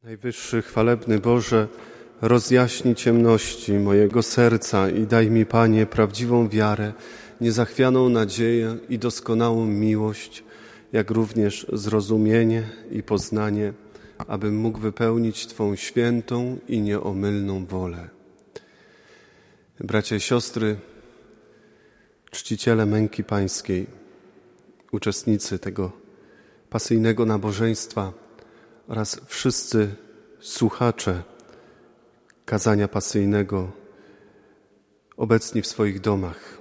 Najwyższy, chwalebny Boże, rozjaśnij ciemności mojego serca i daj mi, Panie, prawdziwą wiarę, niezachwianą nadzieję i doskonałą miłość, jak również zrozumienie i poznanie, abym mógł wypełnić Twą świętą i nieomylną wolę. Bracia i siostry, czciciele męki pańskiej, uczestnicy tego pasyjnego nabożeństwa oraz wszyscy słuchacze kazania pasyjnego obecni w swoich domach.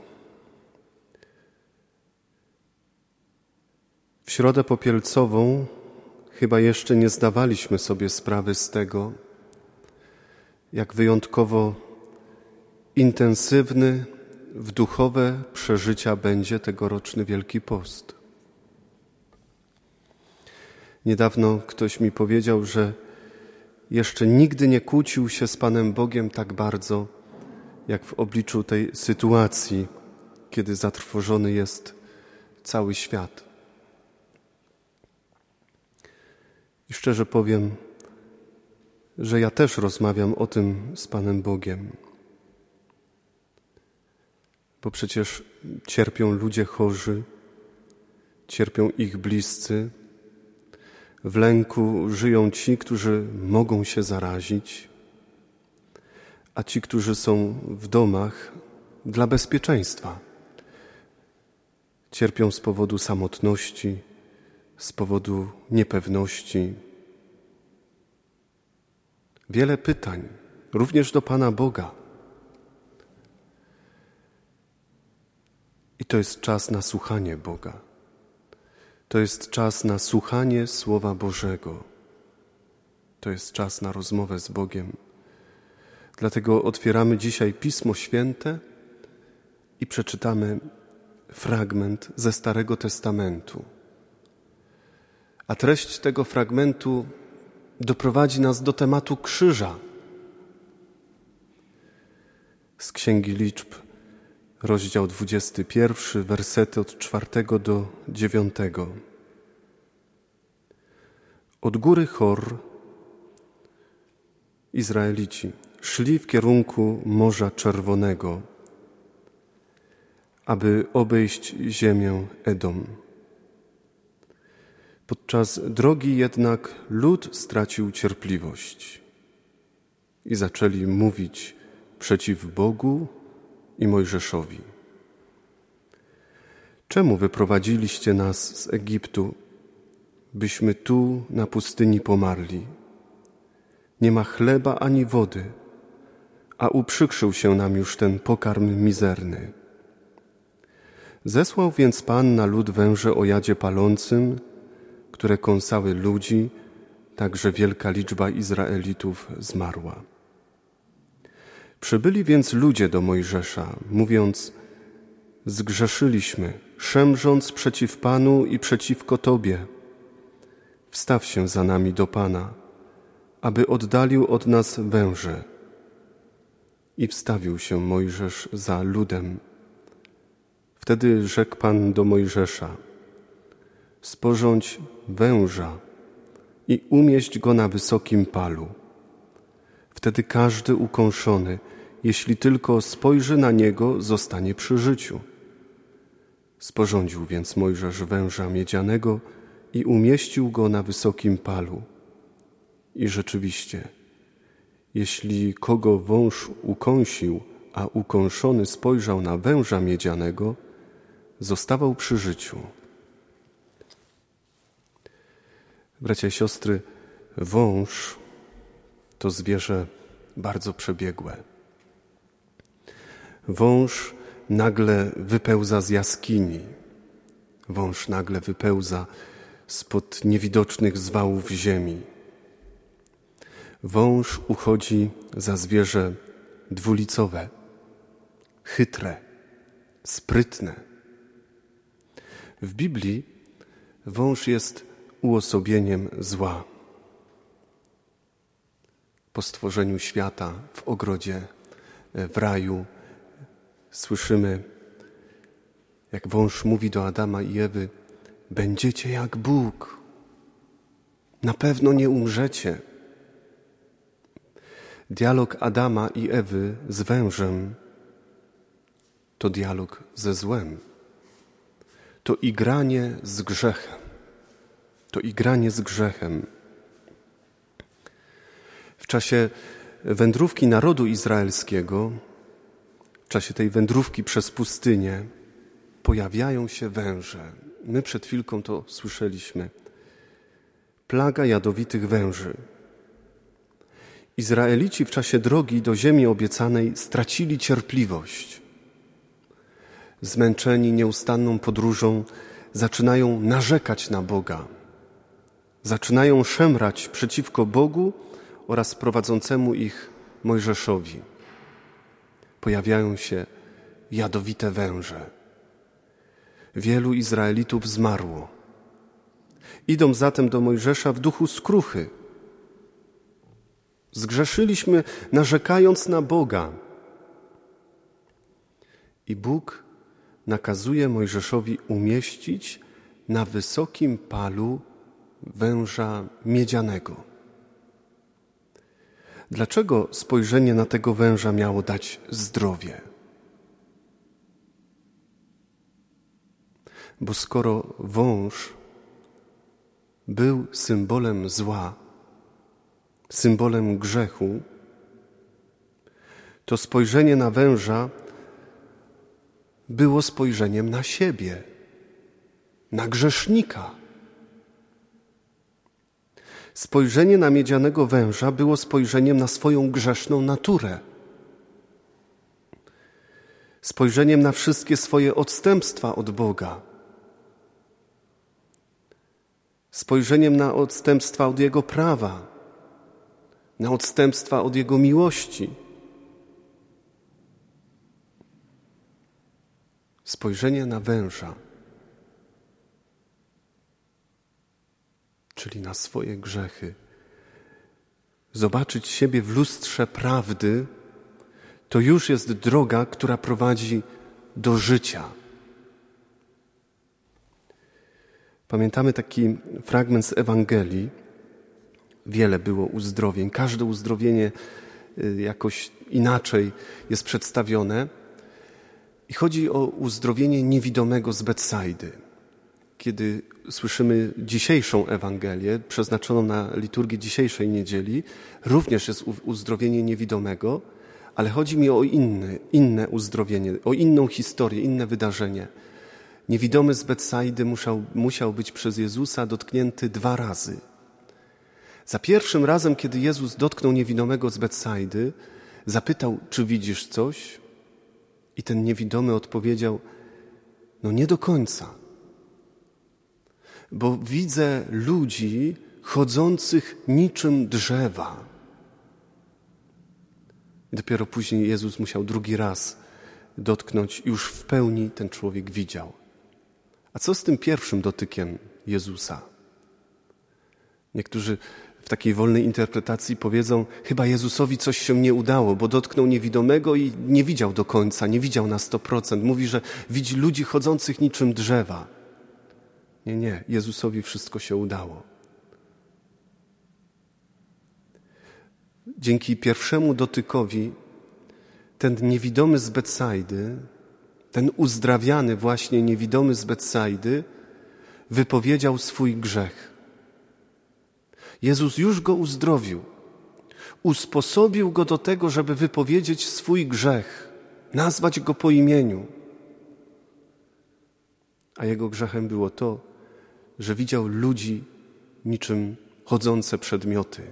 W Środę Popielcową chyba jeszcze nie zdawaliśmy sobie sprawy z tego, jak wyjątkowo intensywny w duchowe przeżycia będzie tegoroczny Wielki Post. Niedawno ktoś mi powiedział, że jeszcze nigdy nie kłócił się z Panem Bogiem tak bardzo, jak w obliczu tej sytuacji, kiedy zatrwożony jest cały świat. I szczerze powiem, że ja też rozmawiam o tym z Panem Bogiem. Bo przecież cierpią ludzie chorzy, cierpią ich bliscy, w lęku żyją ci, którzy mogą się zarazić, a ci, którzy są w domach dla bezpieczeństwa, cierpią z powodu samotności, z powodu niepewności. Wiele pytań, również do Pana Boga. I to jest czas na słuchanie Boga. To jest czas na słuchanie Słowa Bożego. To jest czas na rozmowę z Bogiem. Dlatego otwieramy dzisiaj Pismo Święte i przeczytamy fragment ze Starego Testamentu. A treść tego fragmentu doprowadzi nas do tematu krzyża. Z Księgi Liczb, rozdział 21, wersety od 4 do 9. Od góry Hor Izraelici szli w kierunku Morza Czerwonego, aby obejść ziemię Edom. Podczas drogi jednak lud stracił cierpliwość i zaczęli mówić przeciw Bogu i Mojżeszowi. Czemu wyprowadziliście nas z Egiptu, byśmy tu na pustyni pomarli? Nie ma chleba ani wody, a uprzykrzył się nam już ten pokarm mizerny. Zesłał więc Pan na lud węże o jadzie palącym, które kąsały ludzi, tak że wielka liczba Izraelitów zmarła. Przybyli więc ludzie do Mojżesza, mówiąc: zgrzeszyliśmy, szemrząc przeciw Panu i przeciwko Tobie. Wstaw się za nami do Pana, aby oddalił od nas węże. I wstawił się Mojżesz za ludem. Wtedy rzekł Pan do Mojżesza: sporządź węża i umieść go na wysokim palu. Wtedy każdy ukąszony, jeśli tylko spojrzy na niego, zostanie przy życiu. Sporządził więc Mojżesz węża miedzianego i umieścił go na wysokim palu. I rzeczywiście, jeśli kogo wąż ukąsił, a ukąszony spojrzał na węża miedzianego, zostawał przy życiu. Bracia i siostry, wąż to zwierzę bardzo przebiegłe. Wąż nagle wypełza z jaskini. Wąż nagle wypełza spod niewidocznych zwałów ziemi. Wąż uchodzi za zwierzę dwulicowe, chytre, sprytne. W Biblii wąż jest uosobieniem zła. Po stworzeniu świata w ogrodzie, w raju, słyszymy, jak wąż mówi do Adama i Ewy: będziecie jak Bóg. Na pewno nie umrzecie. Dialog Adama i Ewy z wężem to dialog ze złem. To igranie z grzechem. To igranie z grzechem. W czasie wędrówki narodu izraelskiego, w czasie tej wędrówki przez pustynię, pojawiają się węże. My przed chwilką to słyszeliśmy. Plaga jadowitych węży. Izraelici w czasie drogi do ziemi obiecanej stracili cierpliwość. Zmęczeni nieustanną podróżą zaczynają narzekać na Boga. Zaczynają szemrać przeciwko Bogu oraz prowadzącemu ich Mojżeszowi. Pojawiają się jadowite węże. Wielu Izraelitów zmarło. Idą zatem do Mojżesza w duchu skruchy. Zgrzeszyliśmy, narzekając na Boga. I Bóg nakazuje Mojżeszowi umieścić na wysokim palu węża miedzianego. Dlaczego spojrzenie na tego węża miało dać zdrowie? Bo skoro wąż był symbolem zła, symbolem grzechu, to spojrzenie na węża było spojrzeniem na siebie, na grzesznika. Spojrzenie na miedzianego węża było spojrzeniem na swoją grzeszną naturę. Spojrzeniem na wszystkie swoje odstępstwa od Boga. Spojrzeniem na odstępstwa od Jego prawa, na odstępstwa od Jego miłości. Spojrzenie na węża, czyli na swoje grzechy. Zobaczyć siebie w lustrze prawdy, to już jest droga, która prowadzi do życia. Pamiętamy taki fragment z Ewangelii. Wiele było uzdrowień. Każde uzdrowienie jakoś inaczej jest przedstawione. I chodzi o uzdrowienie niewidomego z Betsajdy. Kiedy słyszymy dzisiejszą Ewangelię, przeznaczoną na liturgię dzisiejszej niedzieli, również jest uzdrowienie niewidomego, ale chodzi mi o inne uzdrowienie, o inną historię, inne wydarzenie. Niewidomy z Betsajdy musiał być przez Jezusa dotknięty 2 razy. Za pierwszym razem, kiedy Jezus dotknął niewidomego z Betsajdy, zapytał, czy widzisz coś? I ten niewidomy odpowiedział, no nie do końca, bo widzę ludzi chodzących niczym drzewa. I dopiero później Jezus musiał 2 raz dotknąć, już w pełni ten człowiek widział. A co z tym pierwszym dotykiem Jezusa? Niektórzy w takiej wolnej interpretacji powiedzą, chyba Jezusowi coś się nie udało, bo dotknął niewidomego i nie widział do końca, nie widział na 100%. Mówi, że widzi ludzi chodzących niczym drzewa. Nie, Jezusowi wszystko się udało. Dzięki pierwszemu dotykowi ten niewidomy z Betsajdy, ten uzdrawiany właśnie niewidomy z Betsajdy wypowiedział swój grzech. Jezus już go uzdrowił. Usposobił go do tego, żeby wypowiedzieć swój grzech, nazwać go po imieniu. A jego grzechem było to, że widział ludzi niczym chodzące przedmioty.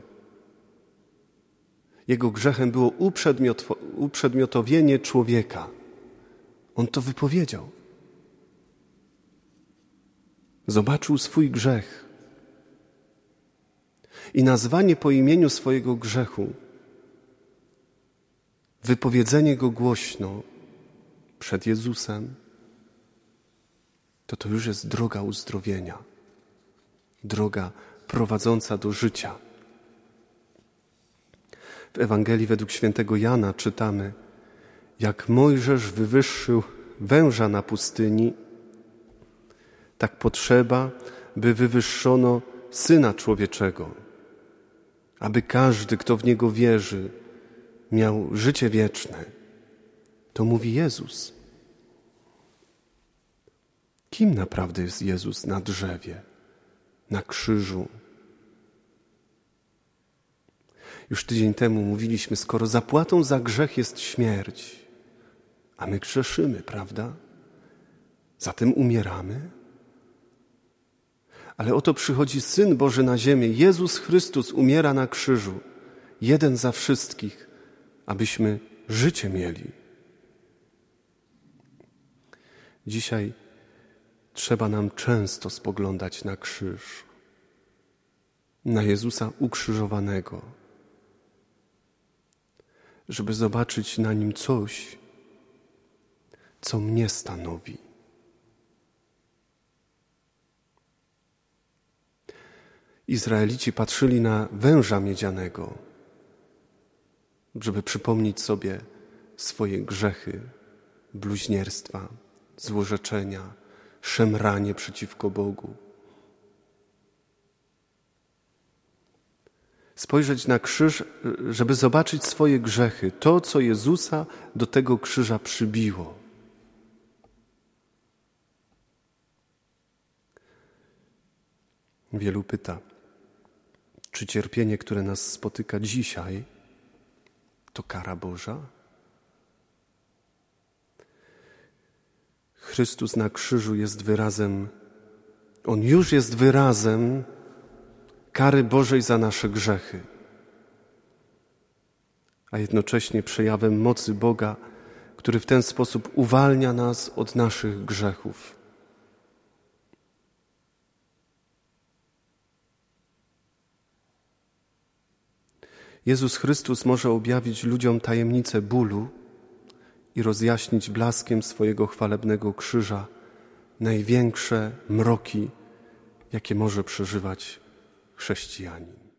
Jego grzechem było uprzedmiotowienie człowieka. On to wypowiedział. Zobaczył swój grzech. I nazwanie po imieniu swojego grzechu, wypowiedzenie go głośno przed Jezusem, to już jest droga uzdrowienia. Droga prowadząca do życia. W Ewangelii według świętego Jana czytamy, jak Mojżesz wywyższył węża na pustyni, tak potrzeba, by wywyższono Syna Człowieczego, aby każdy, kto w Niego wierzy, miał życie wieczne. To mówi Jezus. Kim naprawdę jest Jezus na drzewie, na krzyżu? Już tydzień temu mówiliśmy, skoro zapłatą za grzech jest śmierć, a my grzeszymy, prawda? Zatem umieramy. Ale oto przychodzi Syn Boży na ziemię, Jezus Chrystus umiera na krzyżu, jeden za wszystkich, abyśmy życie mieli. Dzisiaj trzeba nam często spoglądać na krzyż, na Jezusa ukrzyżowanego, żeby zobaczyć na nim coś, co mnie stanowi. Izraelici patrzyli na węża miedzianego, żeby przypomnieć sobie swoje grzechy, bluźnierstwa, złorzeczenia, szemranie przeciwko Bogu. Spojrzeć na krzyż, żeby zobaczyć swoje grzechy, to, co Jezusa do tego krzyża przybiło. Wielu pyta, czy cierpienie, które nas spotyka dzisiaj, to kara Boża? Chrystus na krzyżu jest wyrazem, On już jest wyrazem kary Bożej za nasze grzechy, a jednocześnie przejawem mocy Boga, który w ten sposób uwalnia nas od naszych grzechów. Jezus Chrystus może objawić ludziom tajemnicę bólu i rozjaśnić blaskiem swojego chwalebnego krzyża największe mroki, jakie może przeżywać chrześcijanin.